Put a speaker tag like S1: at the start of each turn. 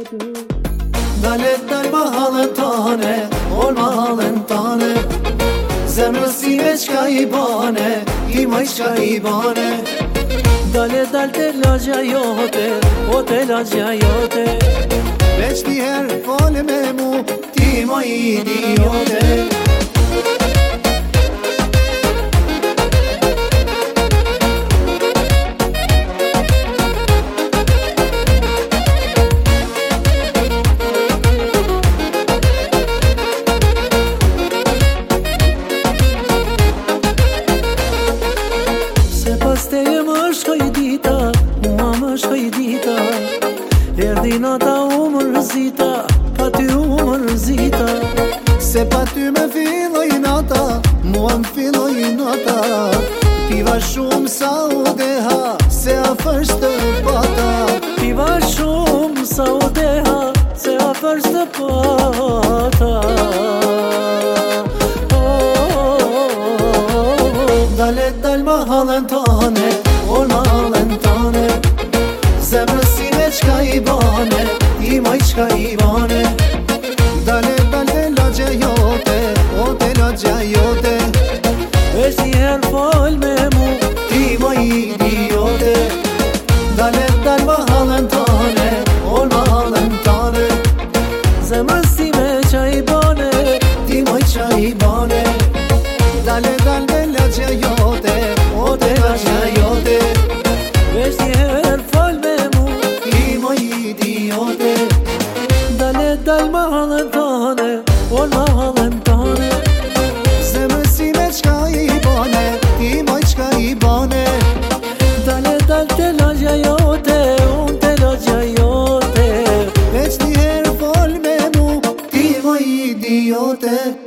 S1: Dale dal mahalën tane, ol mahalën tane, zemrës si me qka i bane, i maj qka i bane.
S2: Dale dal te lagja jote, o te lagja jote,
S1: Veç njëherë fale me mu, ti ma idiote.
S2: Se pas te e më shkoj dita, mua më shkoj dita, erdi nata u më rëzita, pa ty u më rëzita.
S1: Se pa ty me filloj nata, mua m'filloj nata. Piva shumë sa u deha, se a fërsh të pata.
S2: Piva shumë sa u deha, se a fërsh të pata.
S1: Dale dal mahalën tane, ol mahalën tane, zemrës si me qka i bane, i maj qka i bane. Dale dal te lagja jote, o te lagja jote,
S2: Veç njëherë fol me mu,
S1: ti ma idiote. Dale dal mahalën tane, ol mahalën tane,
S2: zemrës si me qa i bane,
S1: ti maj qa i bane. Dale dal te lagja jote, o te lagja jote,
S2: veç njëherë fol me mu.
S1: ti ma idiote.
S2: Dale dal mahalën tane, ol mahalën tane,
S1: Zemrës si me qka i bane, ti maj qka i bane.
S2: dale dal te lagja jote, unë te lagja jote.
S1: Veç njëherë fol me mu, ti ma idiote.